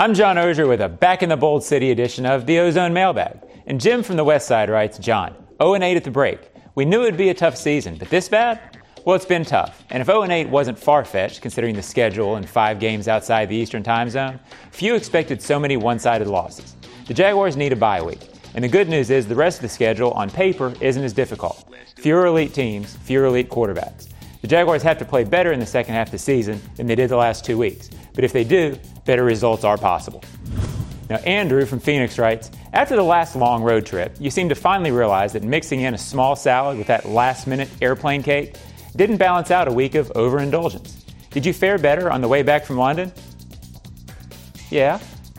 I'm John Ogier with a Back in the Bold City edition of the Ozone Mailbag. And Jim from the West Side writes, John, 0-8 at the break. We knew it would be a tough season, but this bad? Well, it's been tough. And if 0-8 wasn't far-fetched, considering the schedule and 5 games outside the Eastern time zone, few expected so many one-sided losses. The Jaguars need a bye week. And the good news is the rest of the schedule, on paper, isn't as difficult. Fewer elite teams, fewer elite quarterbacks. The Jaguars have to play better in the second half of the season than they did the last 2 weeks. But if they do, better results are possible. Now, Andrew from Phoenix writes, after the last long road trip, you seem to finally realize that mixing in a small salad with that last-minute airplane cake didn't balance out a week of overindulgence. Did you fare better on the way back from London? Yeah.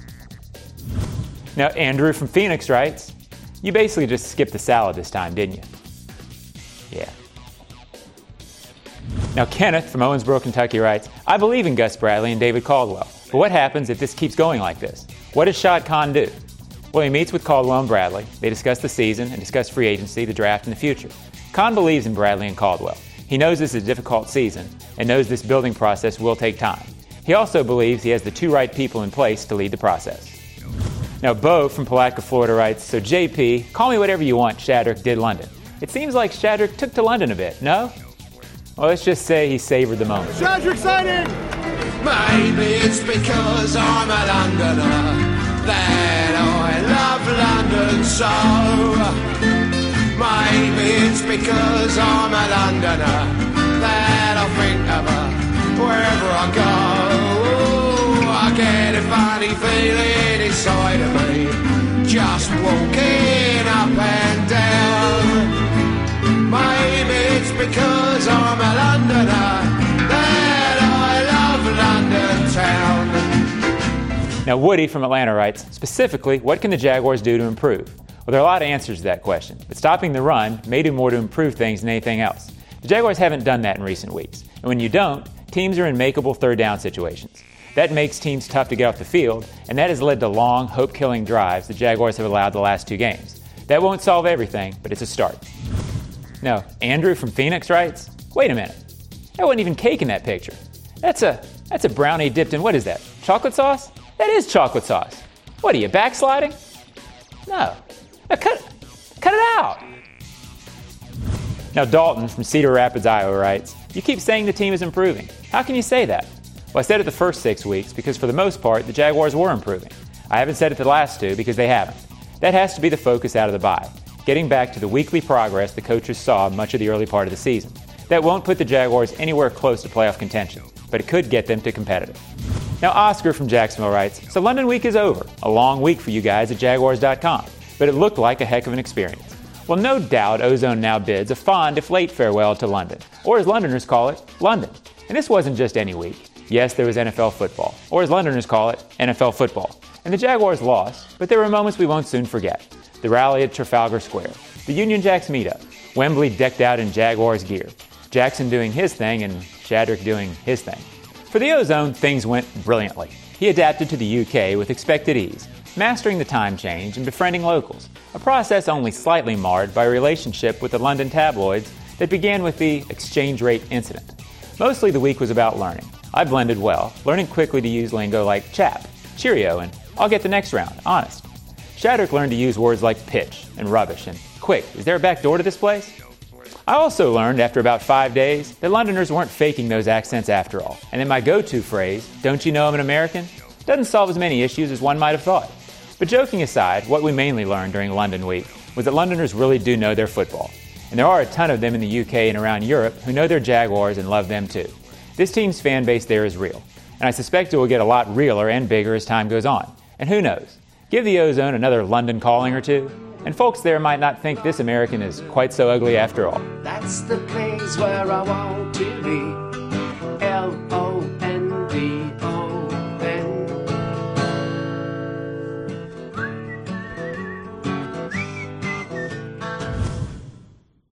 Now, Andrew from Phoenix writes, you basically just skipped the salad this time, didn't you? Yeah. Now, Kenneth from Owensboro, Kentucky writes, I believe in Gus Bradley and David Caldwell, but what happens if this keeps going like this? What does Shad Khan do? Well, he meets with Caldwell and Bradley. They discuss the season and discuss free agency, the draft, and the future. Khan believes in Bradley and Caldwell. He knows this is a difficult season and knows this building process will take time. He also believes he has the 2 right people in place to lead the process. Now, Bo from Palatka, Florida writes, so JP, call me whatever you want, Shadrick did London. It seems like Shadrick took to London a bit, no? Well, let's just say he savored the moment. Shadrick signing! Maybe it's because I'm a Londoner that I love London so. Maybe it's because I'm a Londoner that I think of her wherever I go. I get a funny feeling inside of me, just walking up and down. Maybe it's because I'm a Londoner that I love London town. Now, Woody from Atlanta writes, specifically, what can the Jaguars do to improve? Well, there are a lot of answers to that question, but stopping the run may do more to improve things than anything else. The Jaguars haven't done that in recent weeks, and when you don't, teams are in makeable third down situations. That makes teams tough to get off the field, and that has led to long, hope-killing drives the Jaguars have allowed the last 2 games. That won't solve everything, but it's a start. Now, Andrew from Phoenix writes, wait a minute, that wasn't even cake in that picture. That's a brownie dipped in, what is that, chocolate sauce? That is chocolate sauce. What are you, backsliding? No. Now cut it out. Now, Dalton from Cedar Rapids, Iowa writes, you keep saying the team is improving. How can you say that? Well, I said it the first 6 weeks because for the most part, the Jaguars were improving. I haven't said it the last 2 because they haven't. That has to be the focus out of the bye, getting back to the weekly progress the coaches saw much of the early part of the season. That won't put the Jaguars anywhere close to playoff contention, but it could get them to competitive. Now, Oscar from Jacksonville writes, so London week is over. A long week for you guys at Jaguars.com, but it looked like a heck of an experience. Well, no doubt Ozone now bids a fond if late farewell to London, or as Londoners call it, London. And this wasn't just any week. Yes, there was NFL football, or as Londoners call it, NFL football. And the Jaguars lost, but there were moments we won't soon forget. The rally at Trafalgar Square, the Union Jacks meetup, Wembley decked out in Jaguars gear, Jackson doing his thing and Shadrick doing his thing. For the Ozone, things went brilliantly. He adapted to the UK with expected ease, mastering the time change and befriending locals, a process only slightly marred by a relationship with the London tabloids that began with the exchange rate incident. Mostly the week was about learning. I blended well, learning quickly to use lingo like chap, cheerio, and I'll get the next round, honest. Shadrick learned to use words like pitch and rubbish and quick, is there a back door to this place? I also learned after about 5 days that Londoners weren't faking those accents after all, and that my go-to phrase, don't you know I'm an American, doesn't solve as many issues as one might have thought. But joking aside, what we mainly learned during London week was that Londoners really do know their football. And there are a ton of them in the UK and around Europe who know their Jaguars and love them too. This team's fan base there is real, and I suspect it will get a lot realer and bigger as time goes on. And who knows? Give the Ozone another London calling or 2, and folks there might not think this American is quite so ugly after all. That's the place where I want to be.